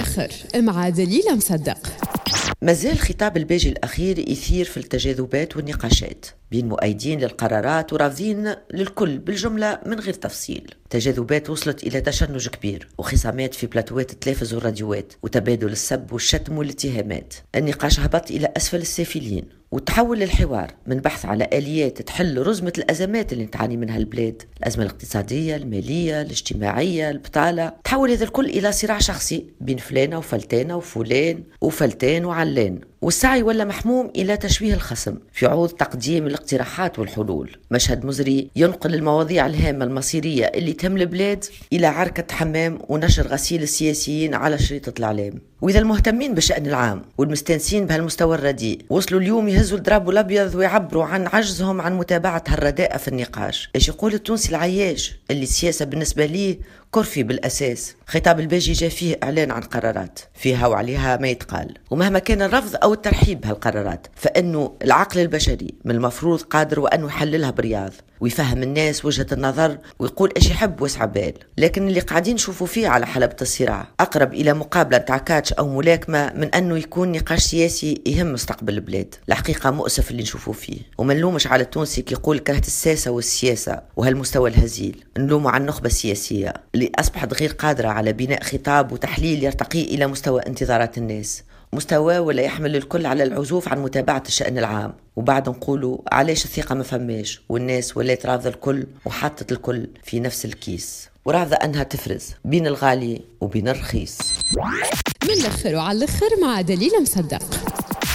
الآخر مع دليلة مصدق. مازال خطاب الباجي الأخير يثير في التجاذبات والنقاشات بين مؤيدين للقرارات ورافضين للكل بالجملة من غير تفصيل. تجاذبات وصلت إلى تشنج كبير وخصامات في بلاتوات التلفز والراديوات وتبادل السب والشتم والاتهامات. النقاش هبط إلى أسفل السافلين وتحول الحوار من بحث على آليات تحل رزمة الأزمات اللي تعاني منها البلاد، الأزمة الاقتصادية، المالية، الاجتماعية، البطالة. تحول هذا الكل إلى صراع شخصي بين فلانة وفلتانة وفلان وفلتان وعلان، والسعي ولا محموم إلى تشويه الخصم في عوض تقديم الاقتراحات والحلول. مشهد مزري ينقل المواضيع الهامة المصيرية اللي تهم البلاد إلى عركة حمام ونشر غسيل السياسيين على شريطة الإعلام. وإذا المهتمين بالشأن العام والمستانسين بهالمستوى الرديء وصلوا اليوم يهزوا الدراب الأبيض ويعبروا عن عجزهم عن متابعة هالرداء في النقاش. ايش يقول التونسي العياش اللي السياسة بالنسبة ليه كرفي بالأساس؟ خطاب الباجي جاء فيه إعلان عن قرارات فيها وعليها ما يتقال، ومهما كان الرفض أو الترحيب بهالقرارات فإنه العقل البشري من المفروض قادر وأنه يحللها برياض ويفهم الناس وجهة النظر ويقول إيش يحب واسع بال. لكن اللي قاعدين نشوفوا فيه على حلبة الصراع أقرب إلى مقابلة تعكاتش أو ملاكمة من أنه يكون نقاش سياسي يهم مستقبل البلاد. الحقيقة مؤسف اللي نشوفوا فيه، وما نلومش على التونسي كي يقول كرهت الساسة والسياسة وهالمستوى الهزيل، نلومه على النخبة السياسية اللي أصبحت غير قادرة على بناء خطاب وتحليل يرتقي إلى مستوى انتظارات الناس، مستوى ولا يحمل الكل على العزوف عن متابعة الشأن العام. وبعد نقولوا علاش الثقة ما فماش والناس ولات راضة الكل وحطت الكل في نفس الكيس وراضة أنها تفرز بين الغالي وبين الرخيص. من الآخر وعلى الآخر مع دليلة مصدق.